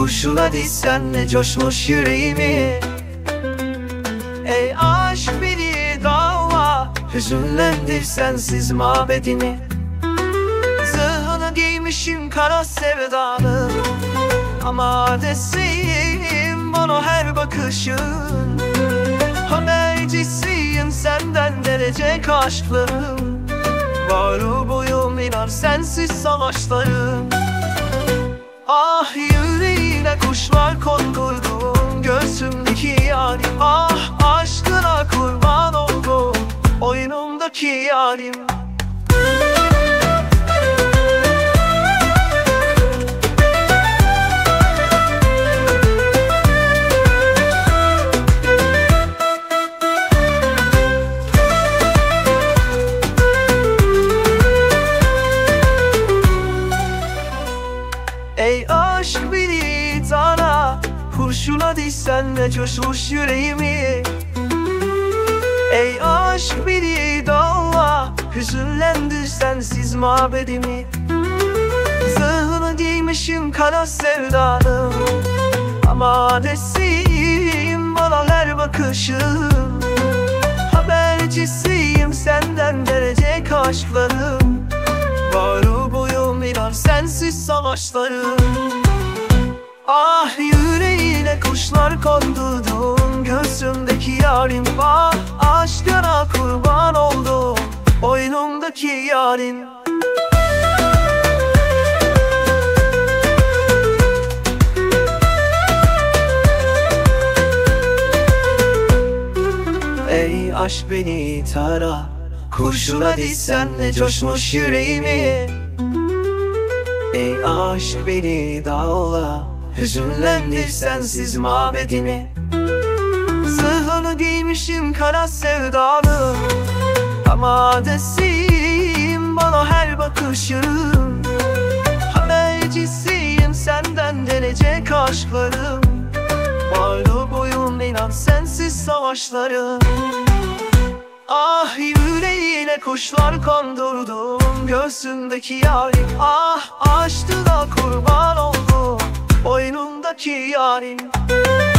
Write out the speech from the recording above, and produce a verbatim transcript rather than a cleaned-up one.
kurşuna dizsen coşmuş yüreğimi. Ey aşk beni dava, hüzünlendir sensiz mabedimi. Zırhını giymişim kara sevdanın, ama adresiyim bana her bakışın. Habercisiyim senden derecek aşklarım. Var boyum inan sensiz savaşlarım. Ah yüreğine kuşlar kondurdum, göğsümdeki yarim. Ah aşkına kurban oldum, oyunumdaki yarim. Ey aşk beni tara, kurşuna dizsen de coşmuş yüreğimi. Ey aşk beni dava, hüzünlendir sensiz mabedimi. Zırhını giymişim kara sevdanım, ama adresiyim bana her bakışın. Habercisiyim senden derecek aşklarım. Var boyum inan sensiz savaşlarım. Ah yüreğine kuşlar kondurdum, göğsümdeki yarim. Ah aşkına kurban oldum, oyunumdaki yarim. Ey aşk beni tara, kurşuna dizsen de coşmuş yüreğimi. Ey aşk beni dağla, hüzünlendir sensiz mabedimi. Zırhını giymişim kara sevdanım, ama adresiyim bana her bakışın. Habercisiyim senden derecek aşklarım. Varlı boyum inan sensiz savaşlarım. Ah yüreğine kuşlar kondurdum, göğsündeki yarim. Ah aşkına kurban oldum, oyunumdaki yarim.